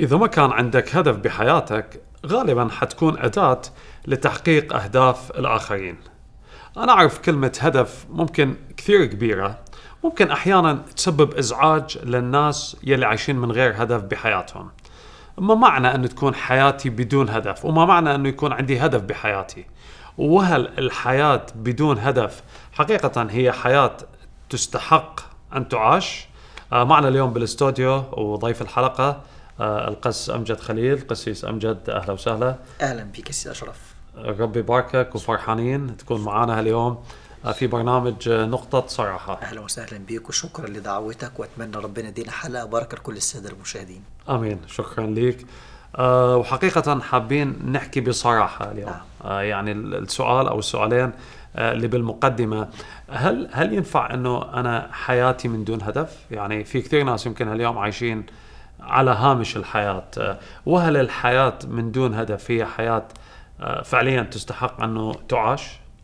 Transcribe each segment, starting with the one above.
إذا ما كان عندك هدف بحياتك غالباً حتكون أداة لتحقيق أهداف الآخرين. أنا أعرف كلمة هدف ممكن كثير كبيرة، ممكن أحياناً تسبب إزعاج للناس يلي عايشين من غير هدف بحياتهم. ما معنى أن تكون حياتي بدون هدف، وما معنى أنه يكون عندي هدف بحياتي؟ وهل الحياة بدون هدف حقيقة هي حياة تستحق أن تعاش؟ معنا اليوم بالاستوديو وضيف الحلقة القس أمجد خليل. قسيس أمجد، أهلا وسهلا. أهلا بك سيد أشرف. ربي يباركك، وفرحانين تكون معنا اليوم في برنامج نقطة صراحة. أهلا وسهلا بك وشكرا لدعوتك، وأتمنى ربنا يدينا حلقة باركة لكل السادة المشاهدين. آمين، شكرا لك. وحقيقة حابين نحكي بصراحة اليوم. يعني السؤال أو السؤالين اللي بالمقدمة، هل ينفع أنه أنا حياتي من دون هدف؟ يعني في كثير ناس يمكن اليوم عايشين على هامش الحياة، وهل الحياة من دون هدف هي حياة فعليا تستحق أنه تعاش؟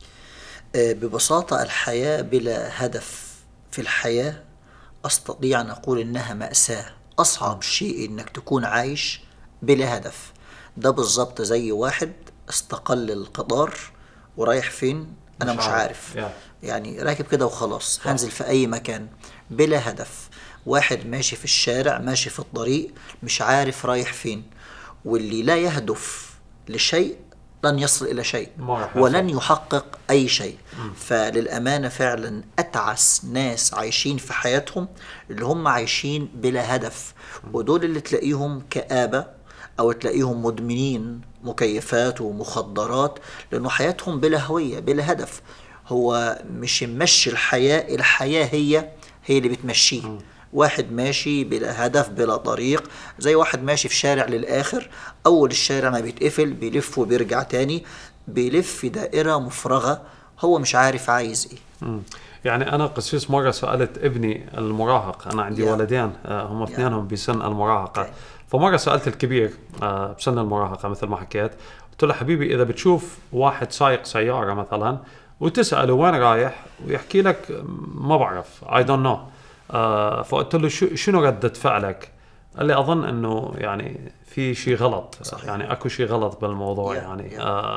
ببساطة الحياة بلا هدف في الحياة أستطيع أن أقول إنها مأساة. أصعب شيء إنك تكون عايش بلا هدف. ده بالضبط زي واحد استقل القطار ورايح فين أنا مش عارف. يعني راكب كده وخلاص، هنزل في أي مكان بلا هدف. واحد ماشي في الشارع، ماشي في الطريق، مش عارف رايح فين. واللي لا يهدف لشيء لن يصل إلى شيء ولن يحقق أي شيء. فللأمانة فعلا أتعس ناس عايشين في حياتهم اللي هم عايشين بلا هدف، ودول اللي تلاقيهم كآبة أو تلاقيهم مدمنين مكيفات ومخدرات، لأنه حياتهم بلا هوية بلا هدف. هو مش يمشي الحياة، الحياة هي اللي بتمشيه. واحد ماشي بلا هدف بلا طريق، زي واحد ماشي في شارع للآخر، أول الشارع ما بيتقفل بيلف وبيرجع تاني، بيلف في دائرة مفرغة، هو مش عارف عايز إيه. يعني أنا قسيس مرة سألت ابني المراهق، أنا عندي ولدين هم اثنينهم بسن المراهقة. فمرة سألت الكبير بسن المراهقة مثل ما حكيت، قلت له حبيبي إذا بتشوف واحد سايق سيارة مثلا وتسأله وين رايح ويحكي لك ما بعرف I don't know، فقلت له شنو ردة فعلك؟ قال لي أظن أنه يعني في شيء غلط. صحيح. يعني أكو شيء غلط بالموضوع. يعني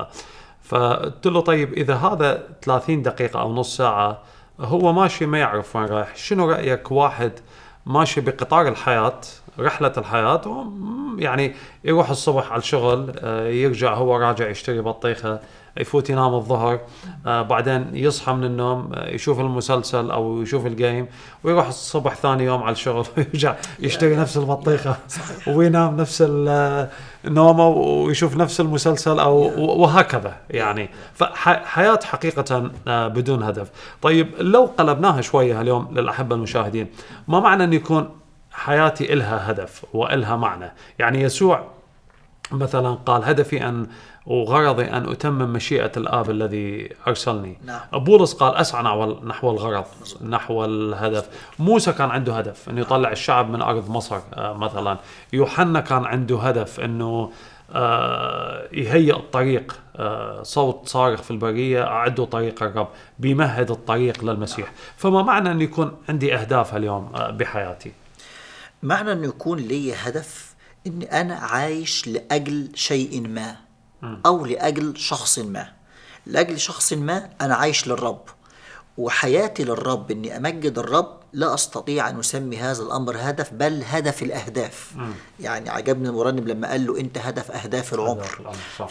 فقلت له طيب إذا هذا 30 دقيقة أو نص ساعة هو ماشي ما يعرف وين رايح، شنو رأيك واحد ماشي بقطار الحياة، رحلة الحياة، يعني يروح الصبح على الشغل، يرجع هو راجع يشتري بطيخة، يفوت ينام الظهر، بعدين يصحى من النوم يشوف المسلسل أو يشوف الجيم، ويروح الصبح ثاني يوم على الشغل ويرجع يشتري نفس البطيخة وينام نفس النومة ويشوف نفس المسلسل أو وهكذا. يعني فحياة حقيقة بدون هدف. طيب لو قلبناها شوية اليوم للأحبة المشاهدين، ما معنى أن يكون حياتي إلها هدف وإلها معنى؟ يعني يسوع مثلا قال هدفي أن وغرضي أن أتمم مشيئة الآب الذي أرسلني. نعم. بولس قال أسعى نحو الغرض، نحو الهدف. موسى كان عنده هدف أنه يطلع الشعب من أرض مصر مثلا. يوحنا كان عنده هدف أنه يهيئ الطريق، صوت صارخ في البرية أعدوا طريق الرب، بيمهد الطريق للمسيح. فما معنى أن يكون عندي أهداف اليوم بحياتي؟ معنى أن يكون لي هدف أن أنا عايش لأجل شيء ما أو لأجل شخص ما. لأجل شخص ما أنا عايش للرب، وحياتي للرب، أني أمجد الرب. لا أستطيع أن أسمي هذا الأمر هدف، بل هدف الأهداف. يعني عجبني المرنم لما قال له أنت هدف أهداف العمر.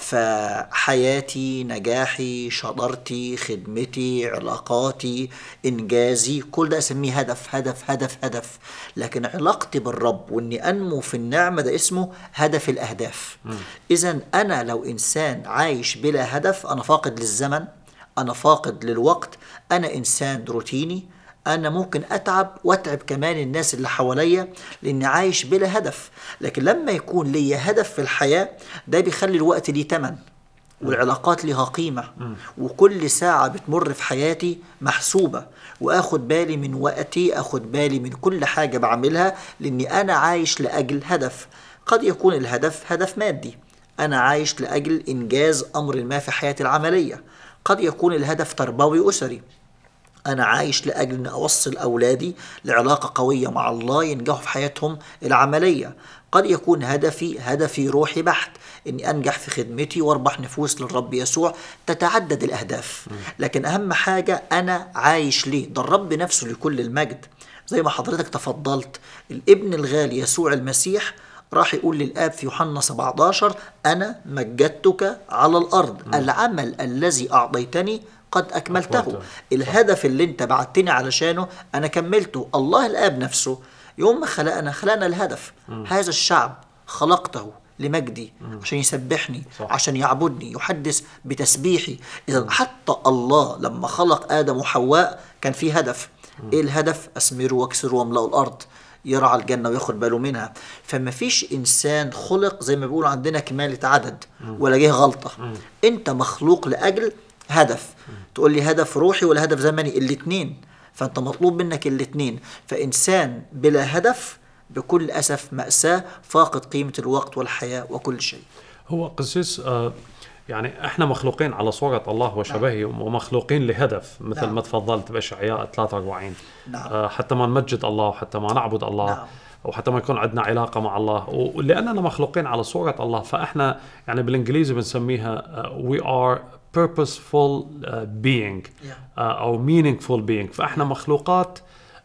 فحياتي، نجاحي، شطارتي، خدمتي، علاقاتي، إنجازي، كل ده أسميه هدف هدف هدف هدف. لكن علاقتي بالرب وأني أنمو في النعمة ده اسمه هدف الأهداف. إذن أنا لو إنسان عايش بلا هدف، أنا فاقد للزمن، أنا فاقد للوقت، أنا إنسان روتيني، أنا ممكن أتعب وأتعب كمان الناس اللي حواليا لأني عايش بلا هدف. لكن لما يكون لي هدف في الحياة، ده بيخلي الوقت ليه تمن، والعلاقات ليها قيمة، وكل ساعة بتمر في حياتي محسوبة، وأخد بالي من وقتي، أخد بالي من كل حاجة بعملها، لأني أنا عايش لأجل هدف. قد يكون الهدف هدف مادي، أنا عايش لأجل إنجاز أمر ما في حياتي العملية. قد يكون الهدف تربوي أسري، أنا عايش لأجل أن أوصل أولادي لعلاقة قوية مع الله ينجحوا في حياتهم العملية. قد يكون هدفي روحي بحت، أني أنجح في خدمتي واربح نفوس للرب يسوع. تتعدد الأهداف، لكن أهم حاجة أنا عايش ليه. ده الرب نفسه لكل المجد، زي ما حضرتك تفضلت. الابن الغالي يسوع المسيح راح يقول للآب في يوحنا 17: أنا مجدتك على الأرض، العمل الذي أعطيتني قد أكملته. الهدف اللي انت بعتني علشانه أنا كملته. الله الآب نفسه يوم ما خلقنا الهدف. هذا الشعب خلقته لمجدي، عشان يسبحني، عشان يعبدني، يحدث بتسبيحي. إذا حتى الله لما خلق آدم وحواء كان في هدف. إيه الهدف؟ أثمروا واكسروا واملأوا الأرض، يرعى الجنة وياخد باله منها. فما فيش إنسان خلق زي ما بيقولوا عندنا كمالة عدد ولا جه غلطة. أنت مخلوق لأجل هدف. تقول لي هدف روحي ولا هدف زمني؟ الاتنين. فأنت مطلوب منك الاتنين. فإنسان بلا هدف بكل أسف مأساة، فاقد قيمة الوقت والحياة وكل شيء. هو قسيس يعني احنا مخلوقين على صورة الله وشبهه، ومخلوقين لهدف مثل ما تفضلت بإشعياء 43. حتى ما نمجد الله، وحتى ما نعبد الله، وحتى ما يكون عندنا علاقة مع الله. ولأننا مخلوقين على صورة الله، فإحنا يعني بالإنجليزي بنسميها we are purposeful being أو meaningful being. فإحنا مخلوقات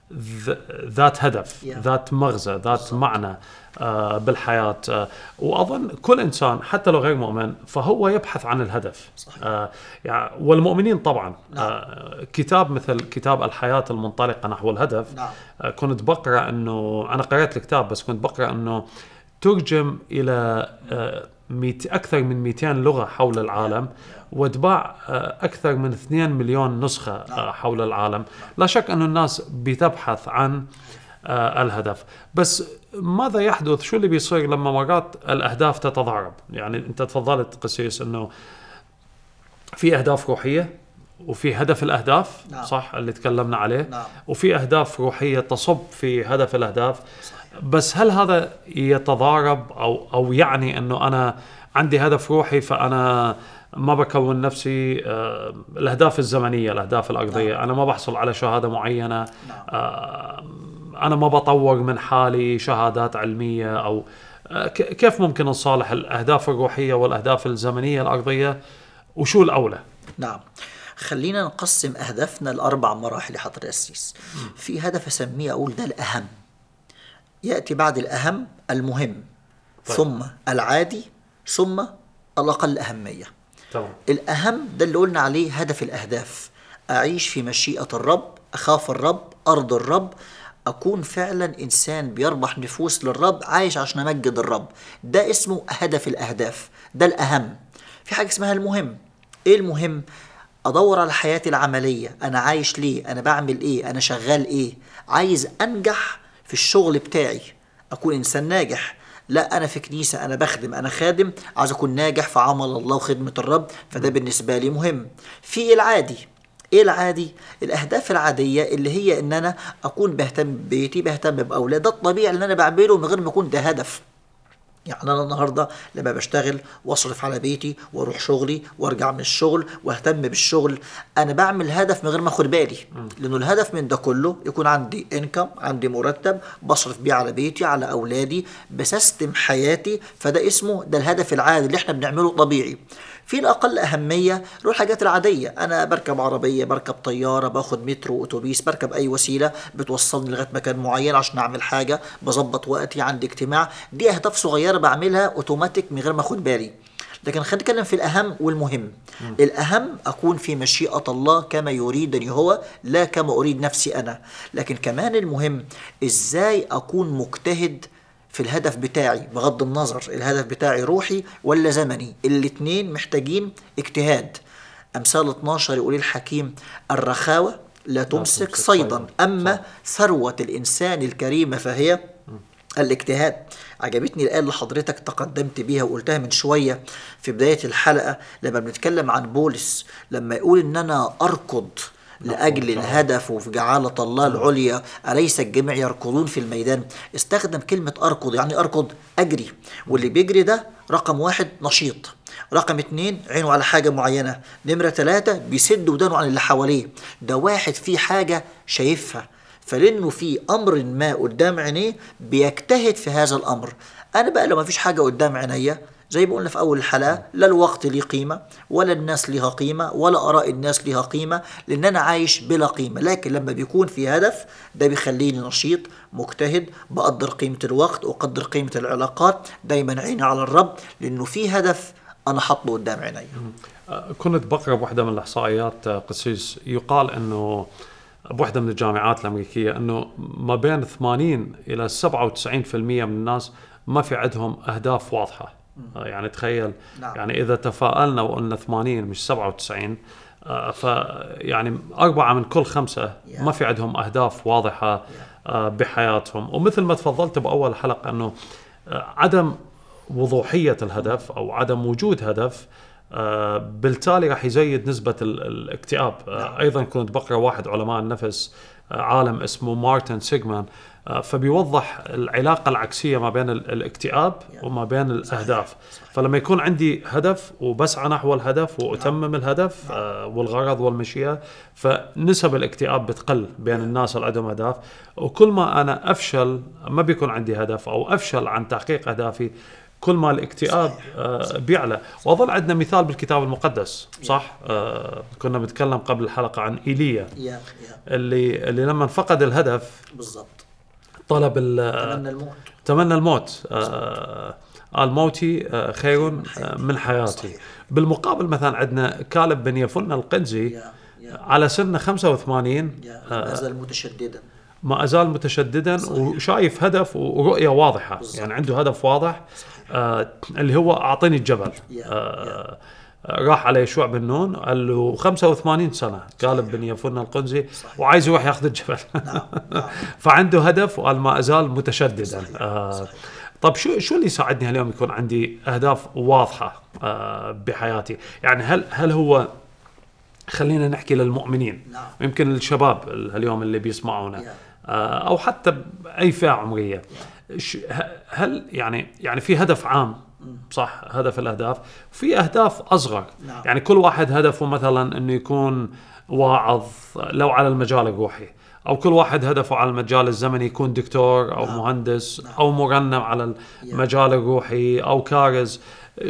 ذات هدف، ذات مغزى، ذات معنى بالحياة. وأظن كل إنسان حتى لو غير مؤمن فهو يبحث عن الهدف. يعني والمؤمنين طبعا. كتاب مثل كتاب الحياة المنطلقة نحو الهدف، كنت بقرأ أنه أنا قرأت الكتاب، بس كنت بقرأ أنه ترجم إلى أكثر من 200 لغة حول العالم، واتباع أكثر من 2 مليون نسخة حول العالم. لا شك أن الناس بتبحث عن الهدف. بس ماذا يحدث؟ شو اللي بيصير لما مرات الأهداف تتضارب؟ يعني أنت تفضلت قسيس أنه في أهداف روحية وفي هدف الأهداف، صح اللي تكلمنا عليه، وفي أهداف روحية تصب في هدف الأهداف. بس هل هذا يتضارب أو يعني أنه أنا عندي هدف روحي فأنا ما بكون نفسي الأهداف الزمنية، الأهداف الأرضية، أنا ما بحصل على شهادة معينة، أنا ما بطور من حالي شهادات علمية، أو كيف ممكن نصالح الأهداف الروحية والأهداف الزمنية الأرضية؟ وشو الأولى؟ نعم، خلينا نقسم أهدافنا لأربع مراحل حضر السيس. في هدف أسميه أقول ده الأهم، يأتي بعد الأهم المهم، ثم العادي، ثم الأقل أهمية. طبعا. الأهم ده اللي قلنا عليه هدف الأهداف. أعيش في مشيئة الرب، أخاف الرب، أرض الرب، أكون فعلا إنسان بيربح نفوس للرب، عايش عشان أمجد الرب. ده اسمه هدف الأهداف، ده الأهم. في حاجة اسمها المهم. إيه المهم؟ أدور على حياتي العملية، أنا عايش ليه، أنا بعمل إيه، أنا شغال إيه. عايز أنجح في الشغل بتاعي، أكون إنسان ناجح. لا أنا في كنيسة، أنا بخدم، أنا خادم، عايز أكون ناجح في عمل الله وخدمة الرب، فده بالنسبة لي مهم. في العادي. إيه العادي؟ الأهداف العادية اللي هي إن أنا أكون بهتم ببيتي، بهتم بأولاد، ده الطبيعي اللي أنا بعمله من غير ما يكون ده هدف. يعني أنا النهاردة لما بشتغل واصرف على بيتي واروح شغلي وارجع من الشغل واهتم بالشغل، أنا بعمل هدف من غير ما أخد بالي، لأنه الهدف من ده كله يكون عندي إنكم، عندي مرتب بصرف بيه على بيتي، على أولادي، بسيستم حياتي. فده اسمه ده الهدف العادي اللي احنا بنعمله طبيعي. في الأقل أهمية له الحاجات العادية، أنا بركب عربية، بركب طيارة، باخد مترو، أتوبيس، بركب أي وسيلة بتوصلني لغاية مكان معين عشان أعمل حاجة، بظبط وقتي، عندي اجتماع. دي أهداف صغيرة بعملها أوتوماتيك من غير ما أخد بالي. لكن خلينا نتكلم في الأهم والمهم. الأهم أكون في مشيئة الله كما يريدني هو، لا كما أريد نفسي أنا. لكن كمان المهم إزاي أكون مجتهد في الهدف بتاعي، بغض النظر الهدف بتاعي روحي ولا زمني، الاتنين محتاجين اجتهاد. أمثال 12 يقول الحكيم: الرخاوة لا تمسك صيدا، أما ثروة الإنسان الكريم فهي الاجتهاد. عجبتني الآية اللي حضرتك تقدمت بيها وقلتها من شوية في بداية الحلقة، لما بنتكلم عن بولس لما يقول إن أنا أركض لأجل الهدف وفي جعالة الله العليا، أليس الجميع يركضون في الميدان؟ استخدم كلمة أركض، يعني أركض أجري. واللي بيجري ده رقم واحد نشيط، رقم 2 عينه على حاجة معينة. نمرة 3 بيسد ودانه عن اللي حواليه. ده واحد فيه حاجة شايفها، فلأنه في أمر ما قدام عينيه بيجتهد في هذا الأمر. أنا بقى لو ما فيش حاجة قدام عينيا، زي ما قلنا في أول الحلقة، لا الوقت ليه قيمة، ولا الناس ليها قيمة، ولا آراء الناس ليها قيمة، لأن أنا عايش بلا قيمة. لكن لما بيكون في هدف، ده بيخليني نشيط مجتهد، بقدر قيمة الوقت وقدر قيمة العلاقات، دايما عيني على الرب، لأنه في هدف أنا حطه قدام عيني. كنت بقرأ بواحدة من الإحصائيات قسيس، يقال أنه بوحدة من الجامعات الأمريكية أنه ما بين 80 إلى 97% من الناس ما في عندهم أهداف واضحة. يعني تخيل، نعم. يعني إذا تفائلنا وقلنا 80 مش 97، فيعني 4 من كل 5 ما في عندهم أهداف واضحة بحياتهم. ومثل ما تفضلت بأول حلقة أنه عدم وضوحية الهدف أو عدم وجود هدف بالتالي راح يزيد نسبة الاكتئاب. أيضا كنت بقرأ واحد علماء النفس عالم اسمه مارتن سيغمان، فبيوضح العلاقة العكسية ما بين الاكتئاب وما بين الأهداف. فلما يكون عندي هدف وبسعى نحو الهدف وأتمم الهدف والغرض والمشيئة، فنسب الاكتئاب بتقل بين الناس اللي عندهم أهداف. وكل ما أنا أفشل، ما بيكون عندي هدف أو أفشل عن تحقيق أهدافي، كل ما الاكتئاب بيعلى. وأظن عندنا مثال بالكتاب المقدس، صح؟ كنا بنتكلم قبل الحلقة عن إيليا اللي لما فقد الهدف بالضبط طلب تمنى الموت. قال موتي خير من حياتي. بالمقابل مثلا عندنا كالب بن يفنة القنزي على سن 85 ما أزال متشددا وشايف هدف ورؤية واضحة. يعني عنده هدف واضح اللي هو أعطيني الجبل. راح على يشوع بن نون قال له 85 سنة كالب بن يفنة القنزي وعايز يروح ياخذ الجبل. فعنده هدف وقال ما أزال متشددا. طب شو اللي يساعدني اليوم يكون عندي أهداف واضحة بحياتي؟ يعني هل هو، خلينا نحكي للمؤمنين، يمكن الشباب اليوم اللي بيسمعونا أو حتى أي فئة عمرية، هل يعني في هدف عام، صح؟ هدف الأهداف، في أهداف أصغر. يعني كل واحد هدفه مثلا أنه يكون واعظ لو على المجال الروحي، أو كل واحد هدفه على المجال الزمني يكون دكتور أو مهندس أو مرنم على المجال الروحي أو كارز.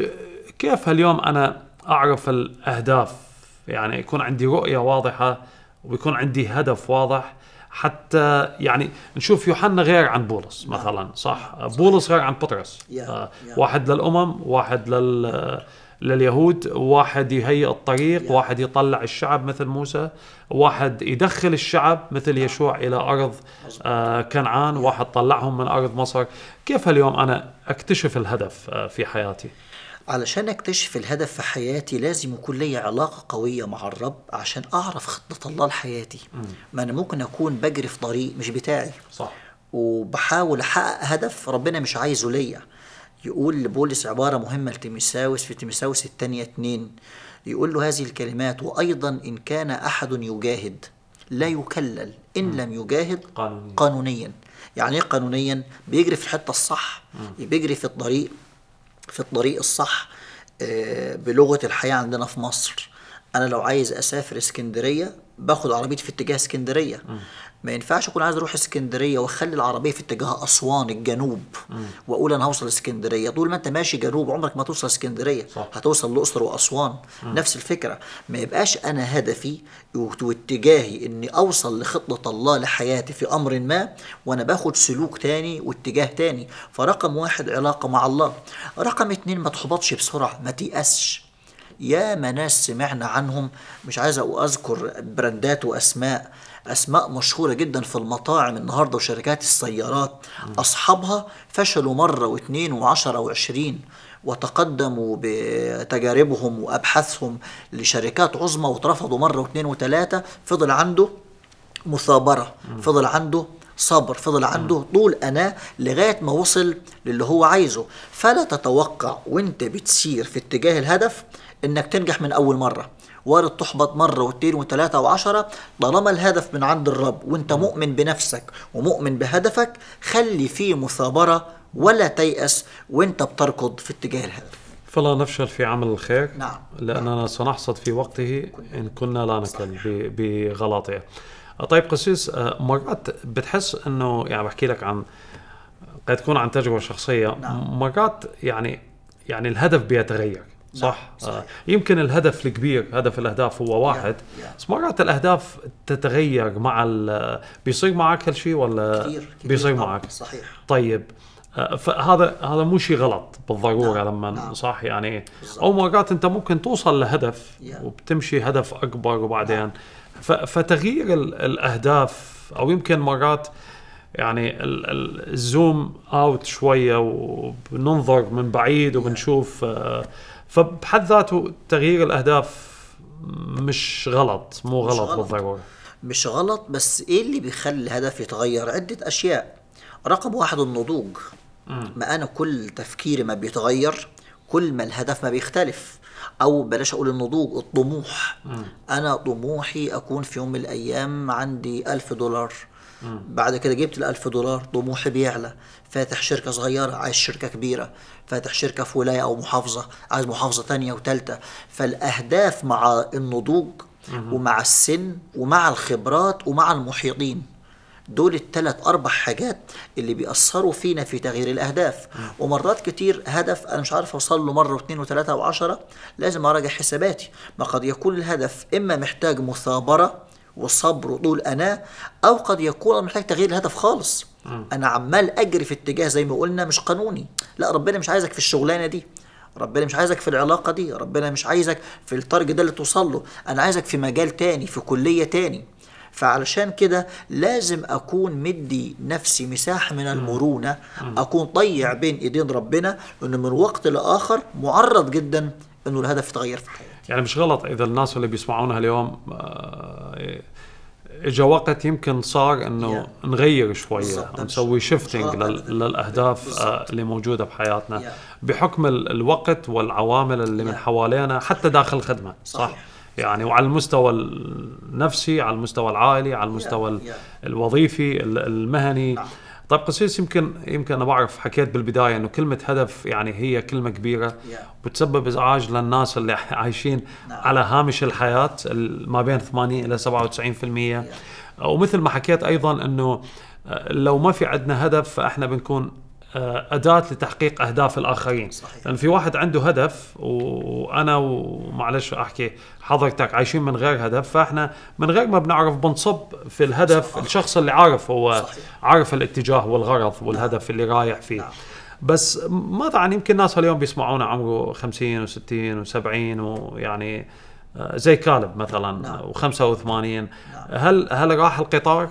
كيف اليوم أنا أعرف الأهداف؟ يعني يكون عندي رؤية واضحة ويكون عندي هدف واضح، حتى يعني نشوف يوحنا غير عن بولس مثلا، صح؟ بولس غير عن بطرس. واحد للأمم، واحد لليهود، واحد يهيئ الطريق، واحد يطلع الشعب مثل موسى، واحد يدخل الشعب مثل يشوع إلى أرض كنعان، واحد طلعهم من أرض مصر. كيف اليوم أنا أكتشف الهدف في حياتي؟ علشان اكتشف الهدف في حياتي لازم يكون لي علاقة قوية مع الرب عشان اعرف خطة الله لحياتي. ما انا ممكن اكون بجري في طريق مش بتاعي، صح، وبحاول احقق هدف ربنا مش عايزه ليا. يقول لبولس عبارة مهمة لتيموثاوس في تيموثاوس 2:2، يقول له هذه الكلمات: وأيضا إن كان أحد يجاهد لا يكلل إن لم يجاهد قانونيا. يعني إيه قانونيا؟ بيجري في الحتة الصح، بيجري في الطريق الصح. بلغة الحياة عندنا في مصر، أنا لو عايز أسافر اسكندرية باخد عربيتي في اتجاه اسكندرية. ما ينفعش أكون عايز أروح اسكندرية وأخلي العربية في اتجاه أسوان الجنوب وأقول أنا هوصل اسكندرية. طول ما أنت ماشي جنوب عمرك ما توصل اسكندرية، هتوصل الأقصر وأسوان. نفس الفكرة، ما يبقاش أنا هدفي واتجاهي إني أوصل لخطة الله لحياتي في أمر ما وأنا باخد سلوك تاني واتجاه تاني. فرقم 1 علاقة مع الله. رقم 2 ما تحبطش بسرعة، ما تيأسش. يا ناس سمعنا عنهم، مش عايز أذكر براندات وأسماء مشهورة جدا في المطاعم النهاردة وشركات السيارات، أصحابها فشلوا مرة واثنين وعشرة وعشرين، وتقدموا بتجاربهم وأبحاثهم لشركات عظمى وترفضوا مرة واثنين وثلاثة. فضل عنده مثابرة، فضل عنده صبر، فضل عنده طول أنا لغاية ما وصل للي هو عايزه. فلا تتوقع وانت بتسير في اتجاه الهدف انك تنجح من اول مرة، وارد تحبط مرة واثنين وثلاثة وعشرة. طالما الهدف من عند الرب وانت مؤمن بنفسك ومؤمن بهدفك، خلي فيه مثابرة ولا تيأس وانت بتركض في اتجاه الهدف. فلا نفشل في عمل الخير. نعم. لأننا سنحصد في وقته إن كنا لا نكل بغلطه. طيب قسيس، مرات بتحس أنه يعني بحكي لك عن قد تكون عن تجربة شخصية. نعم. مرات يعني الهدف بيتغير، صح؟ نعم. يمكن الهدف الكبير، هدف الأهداف هو واحد، بس مرات الأهداف تتغير مع بيصير معك هالشيء ولا كتير بيصير طبعاً. معك؟ صحيح. طيب فهذا مو شيء غلط بالضرورة. نعم. لما نعم. صح يعني بالضبط. أو مرات أنت ممكن توصل لهدف Yeah. وبتمشي هدف أكبر وبعدين فتغيير الأهداف، أو يمكن مرات يعني الزوم اوت شوية وبننظر من بعيد وبنشوف. فبحد ذاته تغيير الأهداف مش غلط، مو غلط بالضرورة. مش غلط، بس ايه اللي بيخلي الهدف يتغير؟ عدة اشياء. رقم واحد النضوج. ما انا كل تفكيري ما بيتغير كل ما الهدف ما بيختلف، او بلاش اقول النضوج، الطموح. انا طموحي اكون في يوم من الايام عندي $1000، بعد كده جبت $1000 طموحي بيعلى، فاتح شركة صغيرة عايز شركة كبيرة، فاتح شركة في ولاية أو محافظة عايز محافظة تانية وتالتة. فالأهداف مع النضوج ومع السن ومع الخبرات ومع المحيطين، دول الثلاث أربع حاجات اللي بيأثروا فينا في تغيير الأهداف. ومرات كتير هدف أنا مش عارف أوصل له مرة واثنين وثلاثة وعشرة، لازم أراجع حساباتي. ما قد يكون الهدف إما محتاج مثابرة وصبر وطول أناة، أو قد يكون محتاج تغيير الهدف خالص. أنا عمال أجري في اتجاه زي ما قلنا مش قانوني. لا، ربنا مش عايزك في الشغلانة دي، ربنا مش عايزك في العلاقة دي، ربنا مش عايزك في التارجت ده اللي توصل له، أنا عايزك في مجال تاني، في كلية تاني. فعلشان كده لازم أكون مدي نفسي مساحة من المرونة، أكون طيع بين إيدين ربنا، إنه من وقت لآخر معرض جدا إنه الهدف يتغير في حياتي. يعني مش غلط إذا الناس اللي بيسمعونها اليوم إجا وقت يمكن صار إنه نغير شوية، نسوي شيفتنج للأهداف اللي موجودة بحياتنا بحكم الوقت والعوامل اللي من حوالينا، حتى داخل الخدمة. صح؟ يعني وعلى المستوى النفسي، على المستوى العائلي، على المستوى الوظيفي المهني. طيب قسيس، يمكن أنا بعرف حكيت بالبداية إنه كلمة هدف يعني هي كلمة كبيرة بتسبب إزعاج للناس اللي عايشين على هامش الحياة ما بين 80 إلى 97%. ومثل ما حكيت أيضا إنه لو ما في عندنا هدف فإحنا بنكون أداة لتحقيق أهداف الآخرين. صحيح. لأن في واحد عنده هدف وأنا ومعلش أحكي حضرتك عايشين من غير هدف، فإحنا من غير ما بنعرف بنصب في الهدف. الشخص اللي عارف هو صحيح. عارف الاتجاه والغرض والهدف اللي رايح فيه. بس ماذا عن يمكن ناس اليوم بيسمعونا عمره 50 و60 و70 ويعني زي كالب مثلا و85. هل راح القطار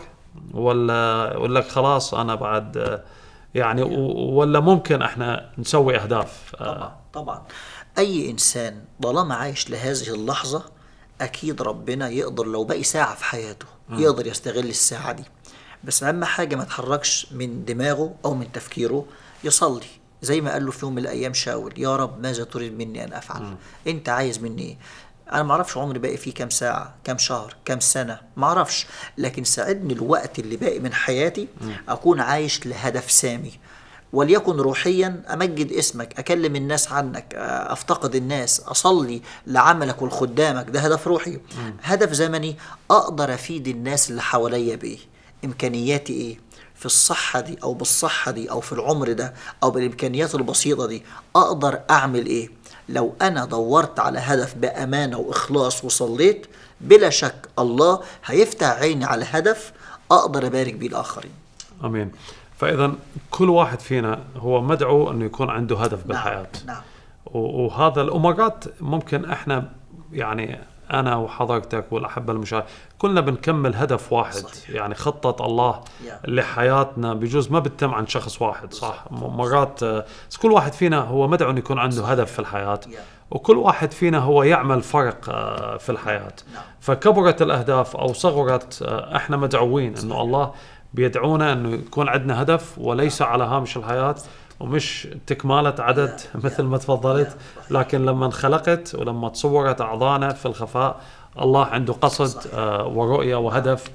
ولا خلاص أنا بعد يعني ولا ممكن احنا نسوي اهداف؟ طبعا اي انسان طالما عايش لهذه اللحظة اكيد ربنا يقدر لو باقي ساعة في حياته يقدر يستغل الساعة دي. بس اهم حاجة ما تحركش من دماغه او من تفكيره، يصلي زي ما قال له في يوم من الايام شاول: يا رب ماذا تريد مني ان افعل؟ انت عايز مني ايه؟ انا ما اعرفش عمري باقي فيه كام ساعة، كام شهر، كام سنة، ما اعرفش، لكن ساعدني الوقت اللي باقي من حياتي اكون عايش لهدف سامي، وليكن روحيا امجد اسمك، اكلم الناس عنك، افتقد الناس، اصلي لعملك ولخدامك، ده هدف روحي. هدف زمني اقدر افيد الناس اللي حواليا بايه، امكانياتي ايه في الصحة دي او بالصحة دي او في العمر ده او بالامكانيات البسيطة دي، اقدر اعمل ايه. لو أنا دورت على هدف بأمانة وإخلاص وصليت، بلا شك الله هيفتح عيني على هدف أقدر أبارك بيه الآخرين. أمين. فإذا كل واحد فينا هو مدعو أنه يكون عنده هدف بالحياة. نعم. وهذا الأمارات ممكن إحنا يعني أنا وحضرتك والأحبة المشاهدين كلنا بنكمل هدف واحد. صحيح. يعني خطة الله لحياتنا بجوز ما بتتم عن شخص واحد. صح. مرات كل واحد فينا هو مدعو أن يكون عنده هدف في الحياة. وكل واحد فينا هو يعمل فرق في الحياة. فكبرت الأهداف أو صغرت، إحنا مدعوين أنه الله بيدعونا أنه يكون عندنا هدف وليس على هامش الحياة ومش تكمالة عدد مثل ما تفضلت، لكن لما انخلقت ولما تصورت أعضانا في الخفاء الله عنده قصد ورؤية وهدف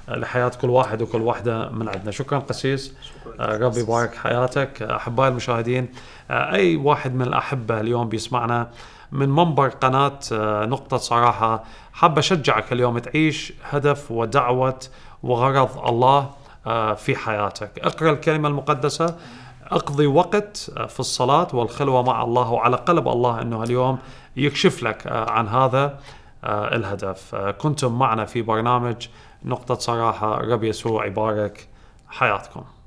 لحياة كل واحد وكل واحدة من عندنا. شكرا قسيس، ربي يبارك حياتك. أحبائي المشاهدين، أي واحد من الأحبة اليوم بيسمعنا من منبر قناة نقطة صراحة، حاب أشجعك اليوم تعيش هدف ودعوة وغرض الله في حياتك. اقرأ الكلمة المقدسة، اقضي وقت في الصلاة والخلوة مع الله، وعلى قلب الله أنه اليوم يكشف لك عن هذا الهدف. كنتم معنا في برنامج نقطة صراحة. رب يسوع يبارك حياتكم.